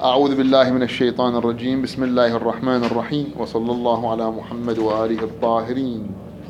أعوذ بالله من الشيطان الرجيم. بسم الله الرحمن الرحيم، وصلى الله على محمد وآله الطاهرين.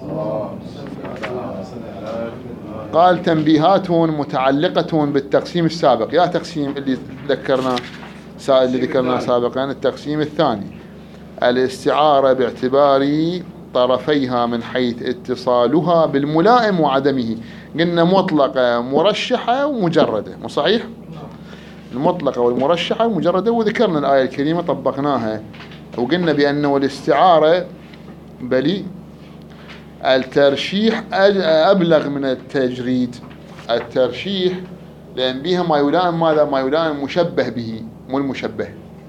قال: تنبيهات متعلقة بالتقسيم السابق. يا تقسيم اللي ذكرنا سابقا، التقسيم الثاني: الاستعارة باعتبار طرفيها من حيث اتصالها بالملائم وعدمه. قلنا مطلقة مرشحة ومجردة، مو صحيح؟ المطلقة والمرشحة ومجردة، وذكرنا الآية الكريمة طبقناها وقلنا بأنه الاستعارة بلي الترشيح أبلغ من التجريد. الترشيح لأن بها ما يلائم ماذا؟ ما يلائم المشبه به مو المشبه.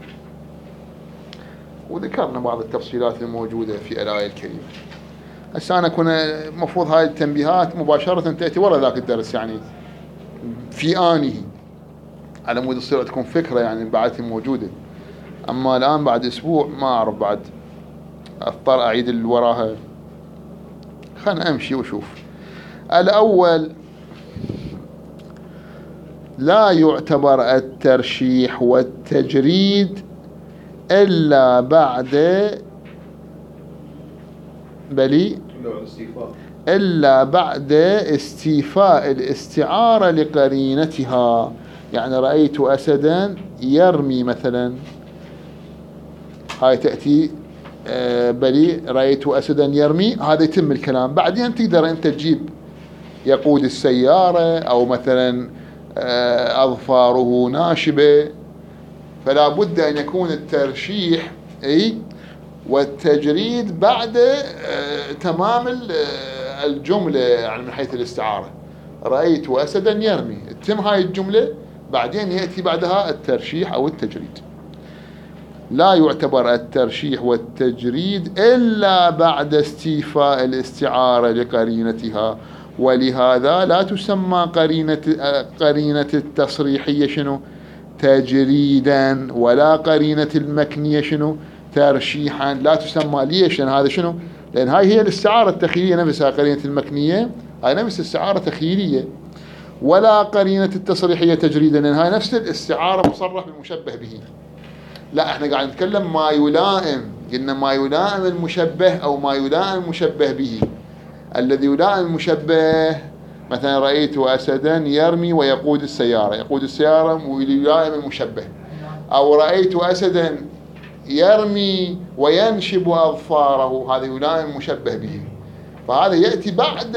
وذكرنا بعض التفصيلات الموجودة في الآية الكريمة. هسه أنا كنا مفروض هاي التنبيهات مباشرة تأتي وراء ذاك الدرس، يعني في آنه، على مود تصير تكون فكرة يعني بعدها موجودة. أما الآن بعد أسبوع ما أعرف، بعد أضطر أعيد اللي وراها. خلنا أمشي وشوف. الأول: لا يعتبر الترشيح والتجريد إلا بعد استيفاء الاستعارة لقرينتها. يعني رأيت أسدا يرمي مثلا، هاي تأتي بلي رأيت أسدا يرمي، هذا يتم الكلام. بعدين تقدر أنت تجيب يقود السيارة، أو مثلا أظفاره ناشبة. فلا بد أن يكون الترشيح والتجريد بعد تمام الجملة، يعني من حيث الاستعارة. رأيت أسدا يرمي، تتم هاي الجملة، بعدين يأتي بعدها الترشيح أو التجريد. لا يعتبر الترشيح والتجريد إلا بعد استيفاء الاستعارة لقرينتها، ولهذا لا تسمى قرينة التصريحية شنو؟ تجريدا، ولا قرينة المكنية شنو؟ ترشيحا. لا تسمى. ليش؟ لأن هذا شنو؟ لأن هاي هي الاستعارة التخيلية نفسها. قرينة المكنية هاي نفس الاستعارة تخيلية، ولا قرينة التصريحية تجريدا، لأن هاي نفس الاستعارة مصرح بالمشبه به. لا، احنا قاعد نتكلم ما يلائم. قلنا ما يلائم المشبه أو ما يلائم المشبه به. الذي يلائم المشبه مثلا رأيت أسدا يرمي ويقود السيارة، يقود السيارة ويلائم المشبه. أو رأيت أسدا يرمي وينشب أظفاره، هذا يلائم المشبه به. فهذا يأتي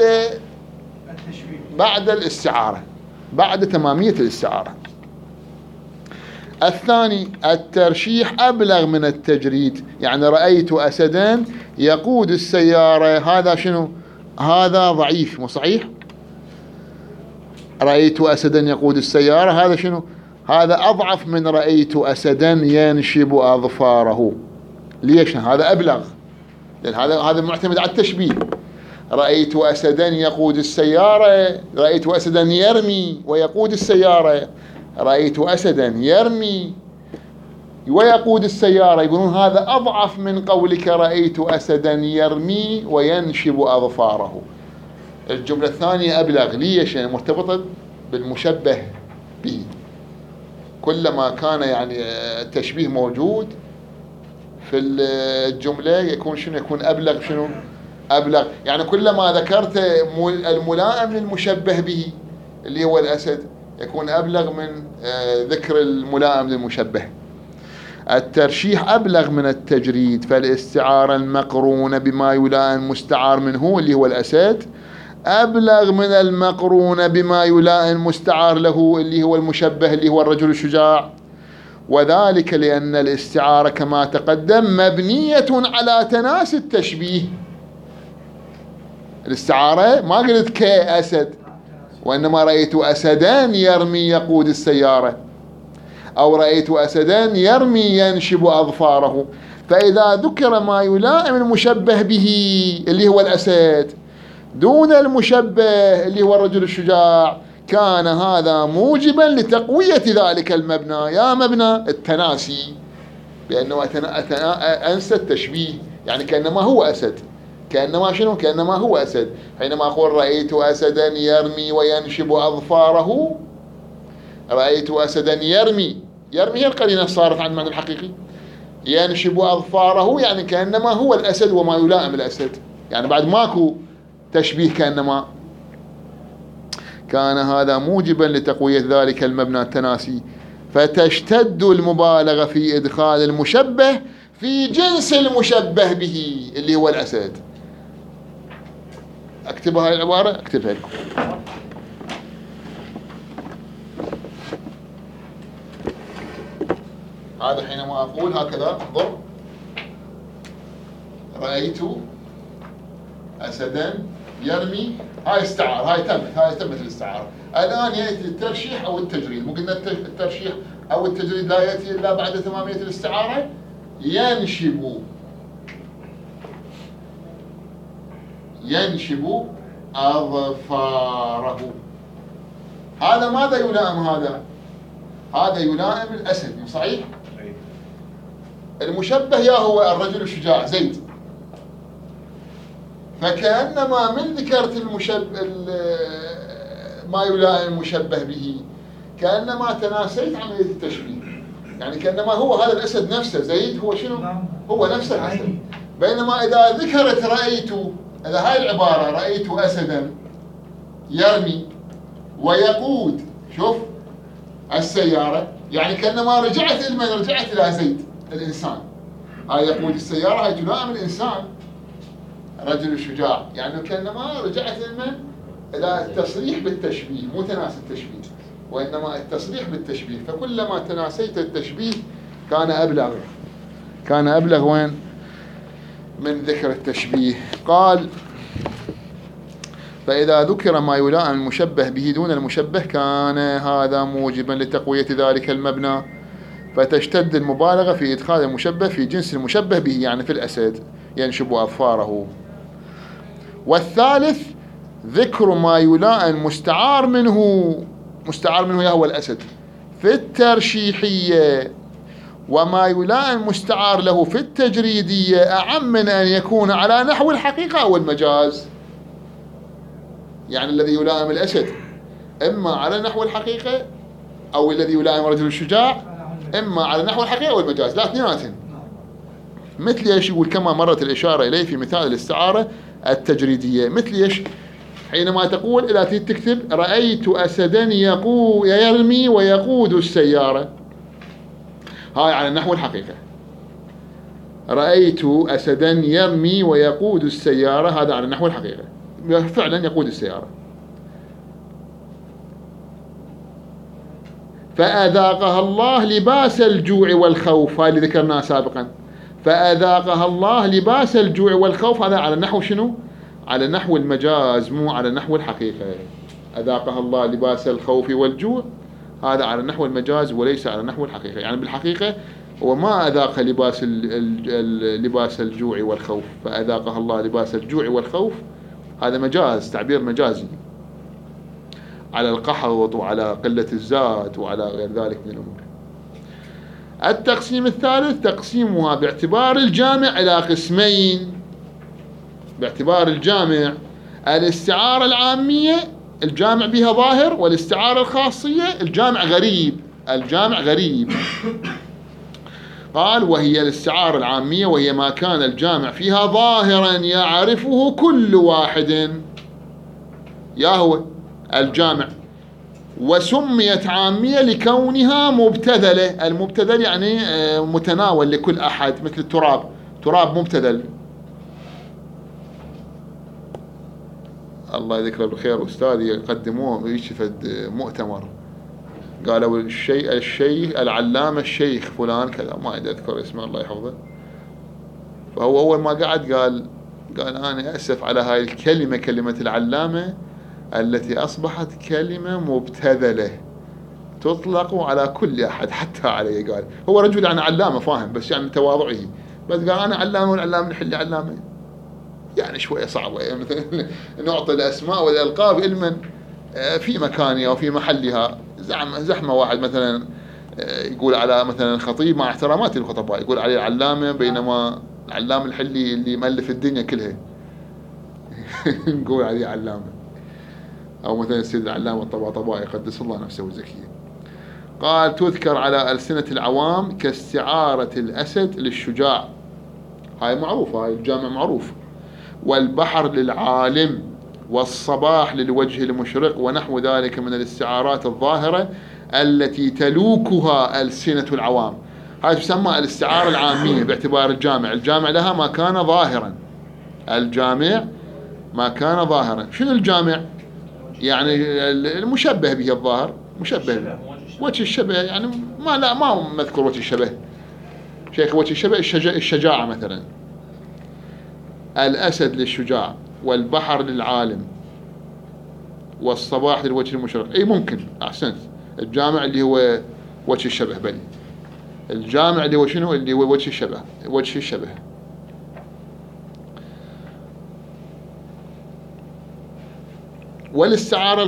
بعد الاستعارة، بعد تمامية الاستعارة. الثاني: الترشيح أبلغ من التجريد. يعني رأيت أسدا يقود السيارة، هذا شنو؟ هذا ضعيف، مو صحيح؟ رأيت أسدا يقود السيارة، هذا شنو؟ هذا أضعف من رأيت أسدا ينشب أظفاره. ليش؟ هذا أبلغ، لأن هذا معتمد على التشبيه. رأيت أسدا يقود السيارة، رأيت أسدا يرمي ويقود السيارة. رأيت أسدا يرمي ويقود السيارة، يقولون هذا أضعف من قولك رأيت أسدا يرمي وينشب أظفاره. الجملة الثانية أبلغ. ليش؟ يعني مرتبطة بالمشبه به. كلما كان يعني التشبيه موجود في الجملة يكون شنو؟ يكون أبلغ. شنو أبلغ؟ يعني كلما ذكرت الملائم للمشبه به اللي هو الأسد يكون أبلغ من ذكر الملائم للمشبه. الترشيح أبلغ من التجريد، فالاستعارة المقرونة بما يلائم مستعار منه اللي هو الأسد أبلغ من المقرونة بما يلائم مستعار له اللي هو المشبه اللي هو الرجل الشجاع. وذلك لأن الاستعارة كما تقدم مبنية على تناسي التشبيه. الاستعارة ما قلت كأسد، وإنما رأيت أسدا يرمي يقود السيارة، أو رأيت أسدا يرمي ينشب أظفاره. فإذا ذكر ما يلائم المشبه به اللي هو الأسد دون المشبه اللي هو الرجل الشجاع، كان هذا موجبا لتقوية ذلك المبنى. يا مبنى التناسي، بأنه أنسى التشبيه، يعني كأنما هو أسد، كأنما شنو؟ كأنما هو أسد. حينما أقول رأيت أسدا يرمي وينشب أظفاره، رأيت أسدا يرمي يرمي هي القرينة صارت عن المعنى الحقيقي. ينشب أظفاره يعني كأنما هو الأسد وما يلائم الأسد، يعني بعد ماكو تشبيه كأنما. كان هذا موجبا لتقوية ذلك المبنى التناسي، فتشتد المبالغة في إدخال المشبه في جنس المشبه به اللي هو الأسد. أكتبها هاي العبارة، أكتبها لكم. هذا حينما أقول هكذا انظر: رأيت أسدا يرمي، هاي استعارة، هاي تمت الاستعارة. الآن يأتي الترشيح أو التجريد. مو قلنا الترشيح أو التجريد لا يأتي إلا بعد تمامية الاستعارة. ينشب أظفاره. هذا ماذا يلائم؟ هذا يلائم الأسد، مو صحيح؟ المشبه يا هو الرجل الشجاع زيد، فكأنما من ذكرت ما يلائم المشبه به كأنما تناسيت عملية التشبيه، يعني كأنما هو هذا الأسد نفسه زيد هو شنو؟ هو نفس الأسد. بينما إذا ذكرت رأيت، إذا هاي العبارة رأيت أسدا يرمي ويقود، شوف السيارة، يعني كأنما رجعت إلى زيد الإنسان. هاي يقود السيارة، هاي تلائم الإنسان رجل الشجاع، يعني كأنما رجعت إلى التصريح بالتشبيه، مو تناسي التشبيه وإنما التصريح بالتشبيه. فكلما تناسيت التشبيه كان أبلغ وين؟ من ذكر التشبيه. قال: فإذا ذكر ما يلائم المشبه به دون المشبه كان هذا موجبا لتقوية ذلك المبنى، فتشتد المبالغة في إدخال المشبه في جنس المشبه به، يعني في الأسد ينشب أظفاره. والثالث ذكر ما يلائم مستعار منه هو الأسد في الترشيحية، وما يلائم مستعار له في التجريدية أعم من أن يكون على نحو الحقيقة أو المجاز. يعني الذي يلائم الأسد إما على نحو الحقيقة، أو الذي يلائم رجل الشجاع إما على نحو الحقيقة أو المجاز، لا اثنيناتهم. مثل ايش؟ يقول: كما مرت الإشارة إليه في مثال الاستعارة التجريدية. مثل ايش؟ حينما تقول إذا تكتب رأيت أسدا يرمي ويقود السيارة، هاي على نحو الحقيقة. رأيت أسدا يرمي ويقود السيارة، هذا على نحو الحقيقة، فعلا يقود السيارة. فأذاقها الله لباس الجوع والخوف، هاي اللي ذكرناها سابقا. فأذاقها الله لباس الجوع والخوف، هذا على نحو شنو؟ على نحو المجاز، مو على نحو الحقيقة. أذاقها الله لباس الخوف والجوع، هذا على نحو المجاز وليس على نحو الحقيقة. يعني بالحقيقة هو ما أذاق لباس الجوع والخوف، فأذاقها الله لباس الجوع والخوف، هذا مجاز، تعبير مجازي على القحط وعلى قلة الزاد وعلى غير ذلك من الأمور. التقسيم الثالث تقسيمها باعتبار الجامع إلى قسمين. باعتبار الجامع: الاستعارة العامية الجامع بها ظاهر، والاستعارة الخاصية الجامع غريب. قال: وهي الاستعارة العامية وهي ما كان الجامع فيها ظاهرا يعرفه كل واحد، يا هو الجامع، وسميت عامية لكونها مبتذلة. المبتذل يعني متناول لكل أحد، مثل التراب، تراب مبتذل. الله يذكره بالخير، أستاذي قدموه يشفد مؤتمر، قالوا الشيخ العلامة الشيخ فلان كذا، ما أذكر اسمه الله يحفظه. فهو أول ما قال أنا أسف على هاي الكلمة، كلمة العلامة التي أصبحت كلمة مبتذلة تطلق على كل أحد حتى علي. قال هو رجل يعني علامة فاهم، بس يعني تواضعه، بس قال أنا علامة والعلامة نحل علامة، يعني شوية صعبة. يعني مثلا نعطي الأسماء والألقاب علما في مكانها وفي محلها. زحمة واحد مثلا يقول على مثلا خطيب مع احترامات الخطباء يقول عليه علامة، بينما العلام الحلي اللي مؤلف الدنيا كلها نقول عليه علامة. أو مثلا السيد العلامة الطباطبائي قدس الله نفسه وزكيه. قال تذكر على ألسنة العوام كاستعارة الأسد للشجاع، هاي معروفة، هاي الجامع معروف، والبحر للعالم، والصباح للوجه المشرق، ونحو ذلك من الاستعارات الظاهرة التي تلوكها ألسنة العوام. هاي تسمى الاستعارة العامية باعتبار الجامع، الجامع لها ما كان ظاهرا، الجامع ما كان ظاهرا. شنو الجامع؟ يعني المشبه به الظاهر، مشبه به. وجه الشبه يعني ما مذكور وجه الشبه، شيخ وجه الشبه الشجاعة مثلا، الأسد للشجاع، والبحر للعالم، والصباح للوجه المشرق. اي ممكن، احسنت، الجامع اللي هو وجه الشبه، بل الجامع اللي هو شنو؟ اللي هو وجه الشبه، وجه الشبه. والاستعارة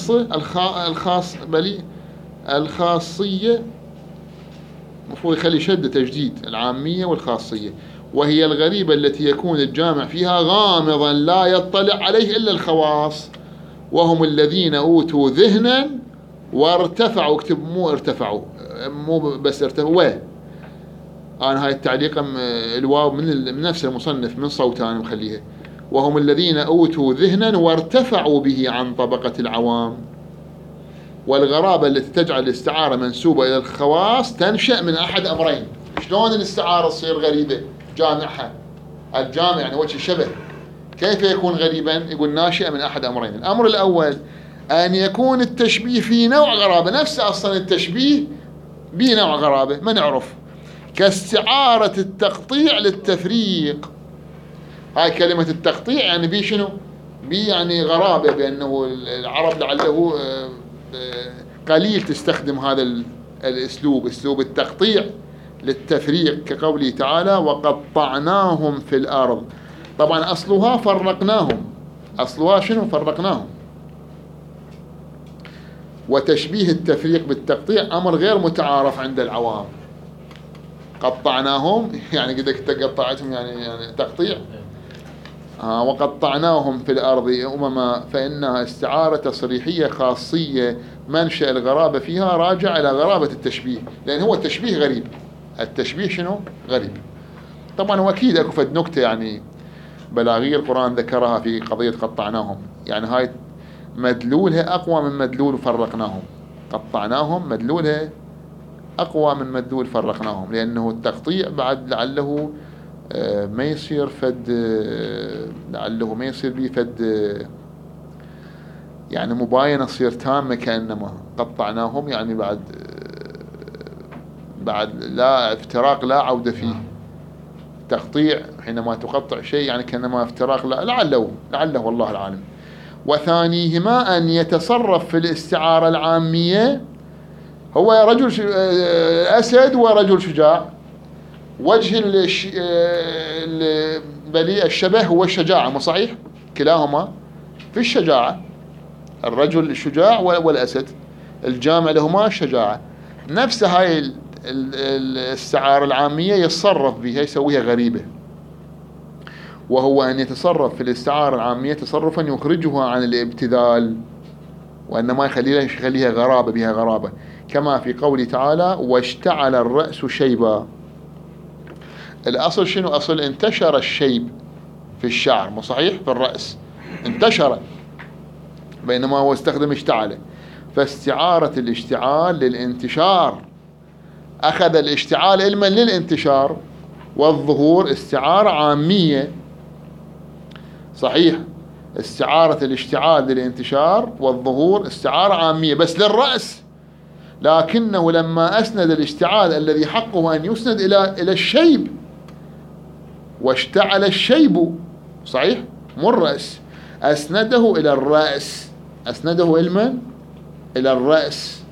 الخاصية المفروض يخلي شدة تجديد، العامية والخاصية، وهي الغريبة التي يكون الجامع فيها غامضا لا يطلع عليه إلا الخواص، وهم الذين أوتوا ذهنا وارتفعوا. اكتب مو ارتفعوا، مو بس ارتفعوا، أنا هاي التعليق الواو من نفس المصنف، من صوت أنا مخليها، وهم الذين أوتوا ذهنا وارتفعوا به عن طبقة العوام. والغرابة التي تجعل الاستعارة منسوبة إلى الخواص تنشأ من أحد أمرين. شلون الاستعارة تصير غريبة؟ جامعها الجامع يعني وجه الشبه، كيف يكون غريبا؟ يقول ناشئ من أحد أمرين. الأمر الأول أن يكون التشبيه في نوع غرابة، نفس أصلا التشبيه بنوع غرابة ما نعرف، كاستعارة التقطيع للتفريق. هاي كلمة التقطيع يعني بي شنو؟ بي يعني غرابة، بأنه العرب لعله قليل تستخدم هذا الأسلوب، أسلوب التقطيع للتفريق، كقوله تعالى وقطعناهم في الأرض. طبعا أصلها فرقناهم، أصلها شنو؟ فرقناهم. وتشبيه التفريق بالتقطيع أمر غير متعارف عند العوام. قطعناهم يعني قد قطعتهم يعني تقطيع. وقطعناهم في الأرض أمما، فإنها استعارة تصريحية خاصية منشأ الغرابة فيها راجع إلى غرابة التشبيه، لأن هو التشبيه غريب، التشبيه شنو؟ غريب. طبعا وأكيد أكو فد نكتة يعني بلاغية القرآن ذكرها في قضية قطعناهم، يعني هاي مدلولها أقوى من مدلول فرقناهم. قطعناهم مدلولها أقوى من مدلول فرقناهم، لأنه التقطيع بعد لعله ما يصير فد، لعله ما يصير بيه فد يعني مباينة تصير تامة، كأنما قطعناهم يعني بعد لا افتراق لا عودة فيه. تقطيع حينما تقطع شيء يعني كأنما افتراق لا، لعله والله العالم. وثانيهما أن يتصرف في الاستعارة العامية، هو رجل أسد ورجل شجاع، وجه بلي الشبه هو الشجاعة، مو صحيح؟ كلاهما في الشجاعة، الرجل الشجاع والأسد، الجامع لهما الشجاعة. نفس هاي الاستعارة العامية يتصرف بها، يسويها غريبة، وهو أن يتصرف في الاستعارة العامية تصرفا يخرجها عن الابتذال، وأن ما يخليها غرابة، بها غرابة، كما في قوله تعالى واشتعل الرأس شيبا. الأصل شنو؟ أصل انتشر الشيب في الشعر، مو صحيح؟ في الرأس انتشر، بينما هو استخدم اشتعل. فاستعارة الاشتعال للانتشار، أخذ الاشتعال علما للانتشار، والظهور استعارة عامية. صحيح، استعارة الاشتعال للانتشار والظهور استعارة عامية بس للرأس، لكنه لما أسند الاشتعال الذي حقه أن يسند إلى الشيب، واشتعل الشيب، صحيح، مو الرأس، أسنده إلى الرأس، أسنده علما إلى الرأس،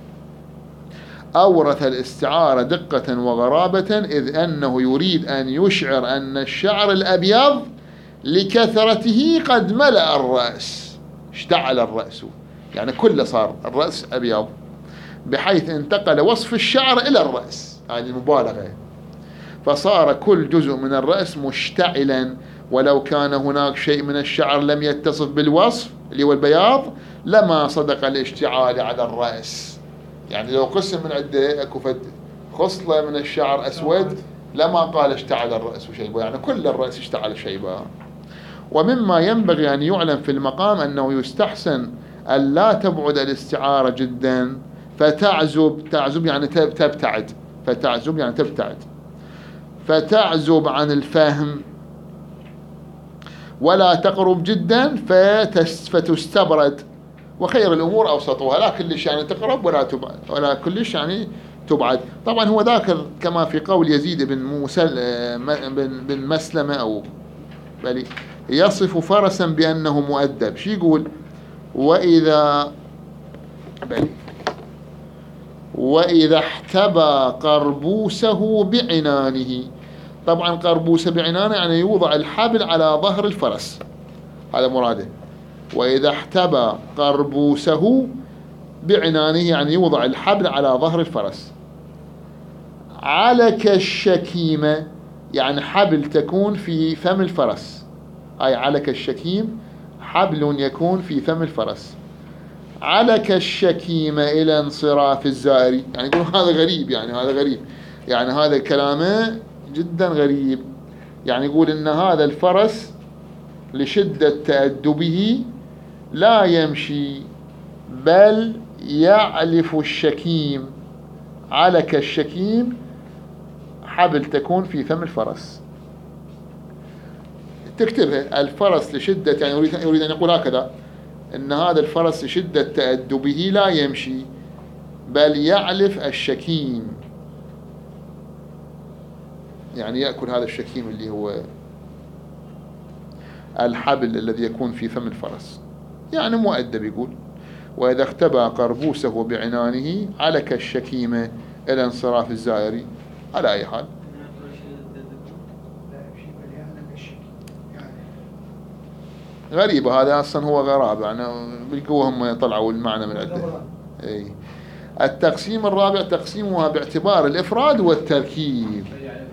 أورث الاستعارة دقة وغرابة، إذ أنه يريد أن يشعر أن الشعر الأبيض لكثرته قد ملأ الرأس، اشتعل الرأس يعني كله صار الرأس أبيض، بحيث انتقل وصف الشعر إلى الرأس، هذه المبالغة، فصار كل جزء من الرأس مشتعلا، ولو كان هناك شيء من الشعر لم يتصف بالوصف اللي هو البياض لما صدق الاشتعال على الرأس. يعني لو قسم من عنده اكو فد خصلة من الشعر أسود لما قال اشتعل الرأس شيبا، يعني كل الرأس اشتعل شيبا. ومما ينبغي أن يعلم في المقام أنه يستحسن أن لا تبعد الاستعارة جدا تعزب يعني تبتعد، فتعزب يعني تبتعد، فتعزب عن الفهم، ولا تقرب جدا فتستبرد. وخير الأمور أوسطها، لا كلش يعني تقرب ولا كلش يعني تبعد. طبعا هو ذاكر كما في قول يزيد بن مسلمة أو بل يصف فرسا بأنه مؤدب. شي يقول؟ وإذا احتبى قربوسه بعنانه. طبعا قربوسه بعنانه يعني يوضع الحبل على ظهر الفرس، هذا مراده. وإذا احتبى قربوسه بعنانه يعني يوضع الحبل على ظهر الفرس. علك الشكيمة يعني حبل تكون في فم الفرس، أي علك الشكيم حبل يكون في فم الفرس. علك الشكيمة إلى انصراف الزائر، يعني يقول هذا غريب، يعني هذا غريب، يعني هذا كلامه جدا غريب. يعني يقول إن هذا الفرس لشدة تأدبه لا يمشي بل يعلف الشكيم. علك الشكيم حبل تكون في فم الفرس. تكتبها الفرس لشدة، يعني يريد أن يقول هكذا، إن هذا الفرس لشدة تأدبه لا يمشي بل يعلف الشكيم، يعني يأكل هذا الشكيم اللي هو الحبل الذي يكون في فم الفرس، يعني مؤدب. يقول وإذا اختبى قربوسه بعنانه علك الشكيمة إلى انصراف الزائر. على أي حال غريبة، هذا أصلا هو غرابة، يعني بالقوة هم يطلعوا المعنى من عنده. أي. التقسيم الرابع تقسيمها باعتبار الإفراد والتركيب.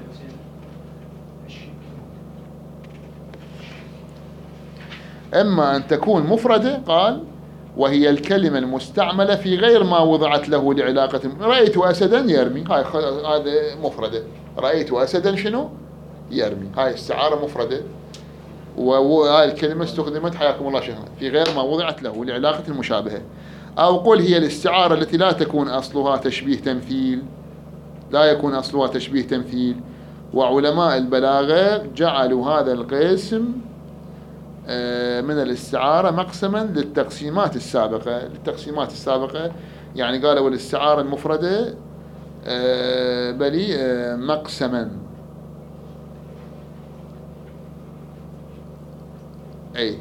إما أن تكون مفردة، قال وهي الكلمة المستعملة في غير ما وضعت له لعلاقة. رأيت أسدا يرمي، هذا مفردة. رأيت أسدا شنو؟ يرمي، هاي استعارة مفردة، وهاي الكلمة استخدمت حياكم الله شيخنا في غير ما وضعت له لعلاقة المشابهة. أو قل هي الاستعارة التي لا تكون أصلها تشبيه تمثيل، لا يكون أصلها تشبيه تمثيل. وعلماء البلاغة جعلوا هذا القسم من الاستعارة مقسما للتقسيمات السابقة. يعني قالوا الاستعارة المفردة بلي مقسما. أي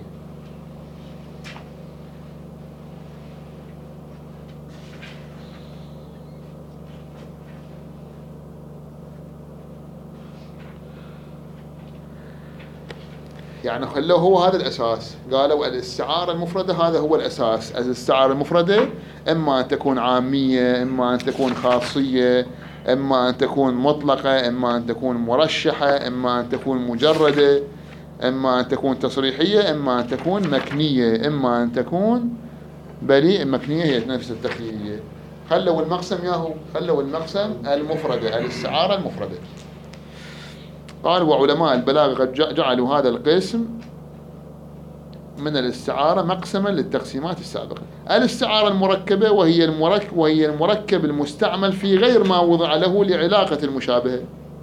يعني خلوه هو هذا الأساس. قالوا الاستعارة المفردة هذا هو الأساس. الاستعارة المفردة إما أن تكون عامية، إما أن تكون خاصية، إما أن تكون مطلقة، إما أن تكون مرشحة، إما أن تكون مجردة، إما أن تكون تصريحية، إما أن تكون مكنية، إما أن تكون بريء. مكنية هي نفس التخييرية. خلوا المقسم خلوا المقسم المفردة، الاستعارة المفردة. قال وعلماء البلاغة قد جعلوا هذا القسم من الاستعارة مقسما للتقسيمات السابقة. الاستعارة المركبة وهي المركب المستعمل في غير ما وضع له لعلاقة المشابهة.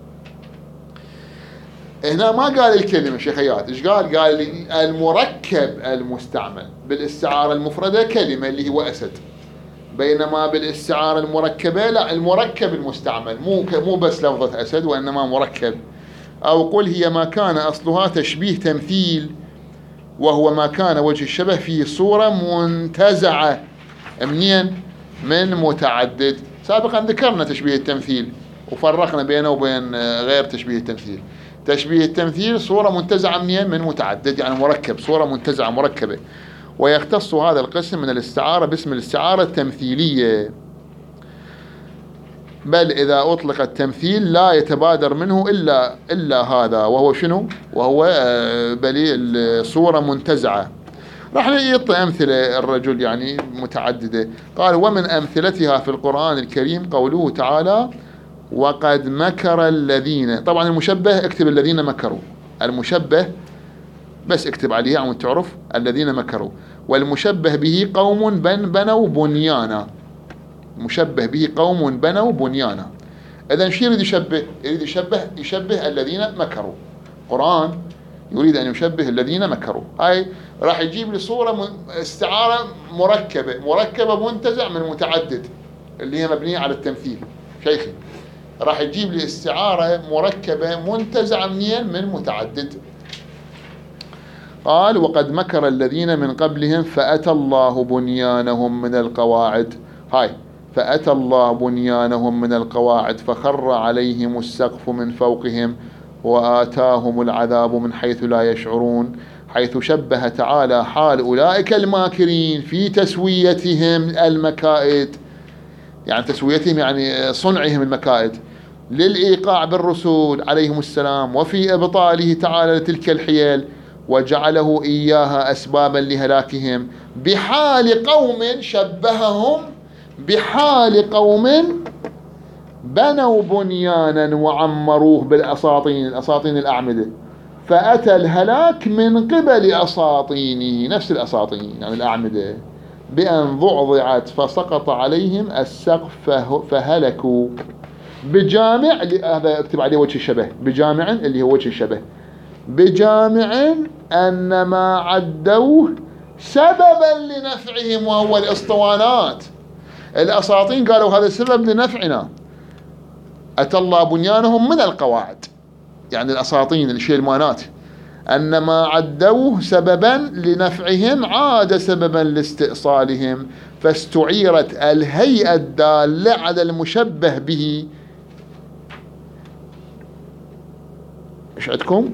هنا ما قال الكلمة شيخيات، ايش قال؟ قال المركب المستعمل. بالاستعارة المفردة كلمة اللي هو أسد، بينما بالاستعارة المركبة لا، المركب المستعمل مو بس لفظة أسد وإنما مركب. أو قل هي ما كان أصلها تشبيه تمثيل، وهو ما كان وجه الشبه في صورة منتزعة منين؟ من متعدد. سابقا ذكرنا تشبيه التمثيل وفرقنا بينه وبين غير تشبيه التمثيل. تشبيه التمثيل صورة منتزعة منين؟ من متعدد، يعني مركب، صورة منتزعة مركبة. ويختص هذا القسم من الاستعارة باسم الاستعارة التمثيلية، بل إذا أطلق التمثيل لا يتبادر منه إلا هذا، وهو شنو؟ وهو بلي الصورة منتزعة. راح يعطي أمثلة الرجل يعني متعددة. قال ومن أمثلتها في القرآن الكريم قوله تعالى وقد مكر الذين. طبعا المشبه اكتب الذين مكروا، المشبه بس اكتب عليها عم تعرف الذين مكروا، والمشبه به قوم بنوا بنيانا، مشبه به قوم بنوا بنيانا. إذن شو يريد يشبه؟ يريد يشبه الذين مكروا. القرآن يريد أن يشبه الذين مكروا. هاي راح يجيب لي صورة استعارة مركبة منتزع من متعدد اللي هي مبنية على التمثيل. شيخي راح يجيب لي استعارة مركبة منتزعة من متعدد. قال وقد مكر الذين من قبلهم فأتى الله بنيانهم من القواعد. هاي فأتى الله بنيانهم من القواعد فخر عليهم السقف من فوقهم وآتاهم العذاب من حيث لا يشعرون، حيث شبه تعالى حال أولئك الماكرين في تسويتهم المكائد، يعني تسويتهم يعني صنعهم المكائد للإيقاع بالرسول عليهم السلام، وفي إبطاله تعالى لتلك الحيل وجعله إياها أسبابا لهلاكهم بحال قوم شبههم بحال قوم بنوا بنيانا وعمروه بالأساطين الأعمدة فأتى الهلاك من قبل أساطينه، نفس الأساطين يعني الأعمدة، بأن ضعضعت فسقط عليهم السقف فهلكوا بجامع. هذا اكتب عليه وجه الشبه، بجامع اللي هو وجه الشبه، بجامع أن ما عدوه سببا لنفعهم وهو الاسطوانات. الأساطين قالوا هذا السبب لنفعنا. أتى الله بنيانهم من القواعد، يعني الأساطين الشيلمانات، أن ما عدوه سببا لنفعهم عاد سببا لاستئصالهم، فاستعيرت الهيئة الدالة على المشبه به. ايش عندكم؟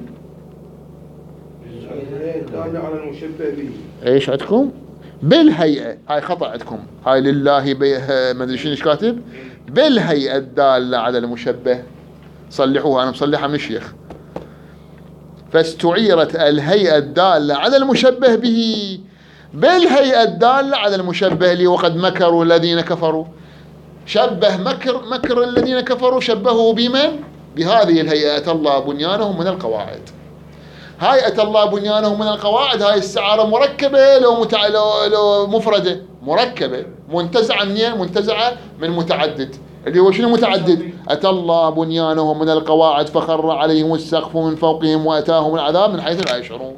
الدالة على المشبه به. ايش عندكم؟ بالهيئة، هاي خطأ عندكم، هاي لله ما ادري شنو كاتب، بالهيئة الدالة على المشبه. صلحوها، انا مصلحها من الشيخ. فاستعيرت الهيئة الدالة على المشبه به بالهيئة الدالة على المشبه لي. وقد مكروا الذين كفروا، شبه مكر الذين كفروا شبهوا بمن؟ بهذه الهيئة. أتى الله بنيانهم من القواعد. هاي أتى الله بنيانهم من القواعد، هاي السعارة مركبة لو مفردة، مركبة منتزعة منين؟ منتزعة من متعدد، اللي هو شنو متعدد؟ أتى الله بنيانهم من القواعد فخر عليهم السقف من فوقهم وأتاهم العذاب من حيث لا يشعرون.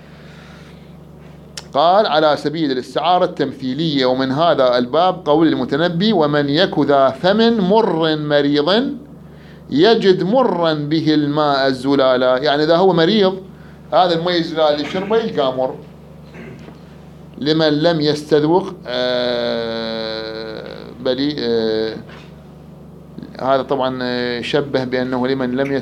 قال على سبيل الاستعارة التمثيلية. ومن هذا الباب قول المتنبي ومن يك ذا فم مر مريض يجد مرا به الماء الزلالا، يعني إذا هو مريض هذا الماء الزلال اللي شربه يلقى مر. لمن لم يستذوق هذا طبعا شبه بأنه لمن لم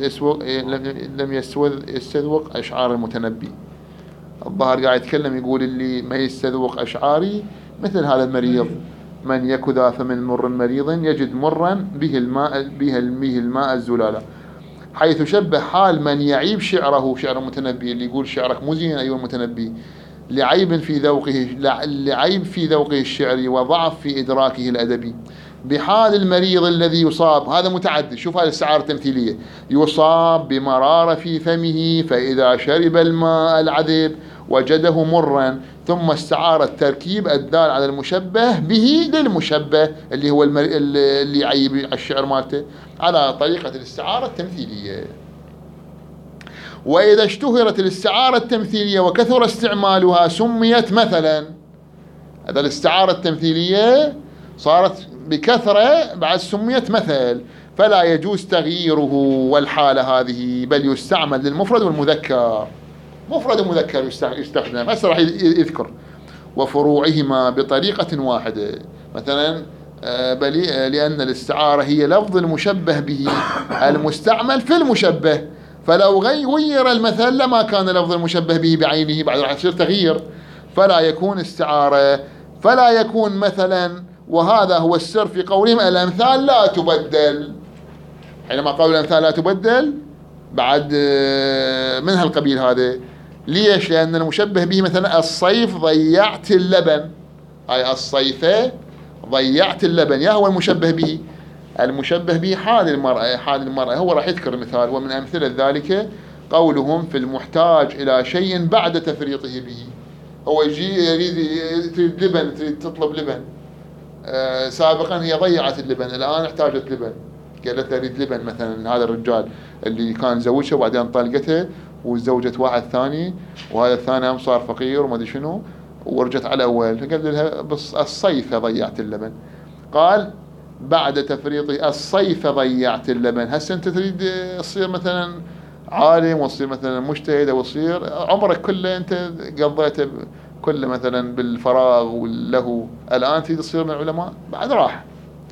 يستذوق أشعار المتنبي. الظاهر قاعد يتكلم يقول اللي ما يستذوق أشعاري مثل هذا المريض. من يك ذا فمن مر مريض يجد مرا به الماء الزلالة، حيث شبه حال من يعيب شعره، شعر المتنبي اللي يقول شعرك مو زين أيها المتنبي، لعيب في ذوقه الشعري وضعف في إدراكه الأدبي، بحال المريض الذي يصاب. هذا متعدد، شوف هذه السعارة التمثيلية، يصاب بمرارة في فمه فإذا شرب الماء العذب وجده مرا. ثم استعار التركيب الدال على المشبه به للمشبه اللي هو اللي يعيب الشعر مالته على طريقة الاستعارة التمثيلية. وإذا اشتهرت الاستعارة التمثيلية وكثر استعمالها سميت مثلا. هذا الاستعارة التمثيلية صارت بكثرة بعد سميت مثل، فلا يجوز تغييره والحالة هذه، بل يستعمل للمفرد والمذكر. مفرد ومذكر يستخدم. هسه راح يذكر وفروعهما بطريقة واحدة. مثلا لأن الاستعارة هي لفظ المشبه به المستعمل في المشبه، فلو غير المثل لما كان لفظ المشبه به بعينه، بعد راح يصير تغيير، فلا يكون استعارة، فلا يكون مثلا. وهذا هو السر في قولهم الأمثال لا تبدل. حينما قالوا الأمثال لا تبدل بعد من هالقبيل هذا، ليش؟ لأن المشبه به مثلا الصيف ضيعت اللبن، أي الصيفة ضيعت اللبن، يا هو المشبه به. المشبه به حال المرأة، حال المرأة. هو راح يذكر مثال، ومن أمثلة ذلك قولهم في المحتاج إلى شيء بعد تفريطه به. هو يجي يريد تريد لبن، تريد تطلب لبن، سابقا هي ضيعت اللبن، الآن احتاجت لبن، قالت له اريد لبن. مثلا هذا الرجال اللي كان زوجها وبعدين طلقته وتزوجت واحد ثاني، وهذا الثاني هم صار فقير وما ادري شنو، ورجت على الاول، فقال لها بس الصيف ضيعت اللبن. قال بعد تفريطي الصيف ضيعت اللبن. هسه انت تريد تصير مثلا عالم، وتصير مثلا مجتهد، وتصير عمرك كله انت قضيته كله مثلا بالفراغ واللهو، الان تريد تصير من العلماء، بعد راح.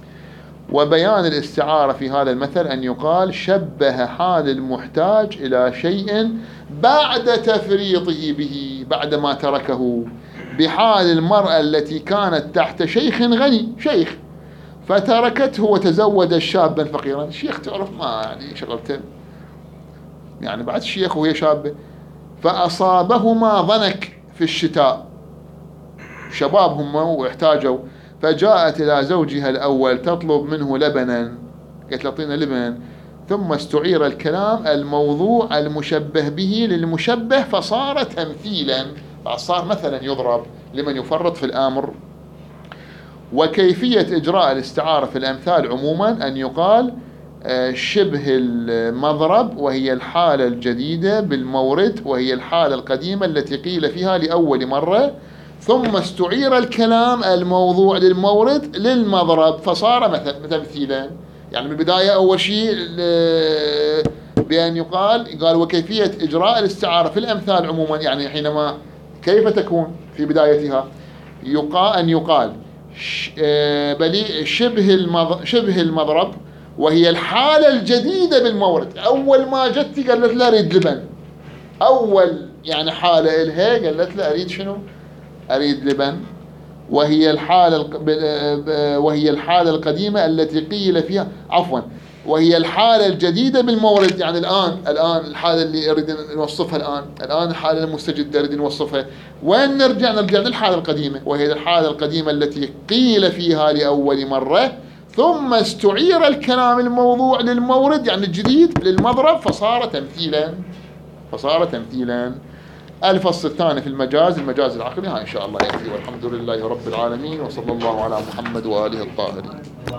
وبيان الاستعارة في هذا المثل أن يقال شبه حال المحتاج إلى شيء بعد تفريطه به، بعد ما تركه، بحال المرأة التي كانت تحت شيخ غني، شيخ فتركته وتزوج شابا فقيرا. الشيخ تعرف ما يعني شغلته، يعني بعد الشيخ وهي شابة، فأصابهما ضنك في الشتاء، شباب هم واحتاجوا، فجاءت إلى زوجها الأول تطلب منه لبنا، قالت له اعطينا لبن، ثم استعير الكلام الموضوع المشبه به للمشبه فصار تمثيلا، صار مثلا يضرب لمن يفرط في الأمر. وكيفية إجراء الاستعارة في الأمثال عموما أن يقال شبه المضرب وهي الحالة الجديدة بالمورد وهي الحالة القديمة التي قيل فيها لأول مرة، ثم استعير الكلام الموضوع للمورد للمضرب فصار تمثيلا. يعني من البداية أول شيء بأن يقال وكيفية إجراء الاستعارة في الأمثال عموما، يعني حينما كيف تكون في بدايتها، أن يقال شبه المضرب وهي الحالة الجديدة بالمورد. أول ما جت قالت له أريد لبن، أول يعني حالة إلها قالت له أريد شنو؟ أريد لبن. وهي الحالة القديمة التي قيل فيها، عفوا، وهي الحالة الجديدة بالمورد، يعني الآن الحالة اللي أريد نوصفها الآن الحالة المستجدة أريد نوصفها. وين نرجع للحالة القديمة، وهي الحالة القديمة التي قيل فيها لأول مرة، ثم استعير الكلام الموضوع للمورد يعني الجديد للمضرب فصار تمثيلا. الفصل الثاني في المجاز العقلي، ها إن شاء الله يكفي، والحمد لله رب العالمين، وصلى الله على محمد وآله الطاهرين.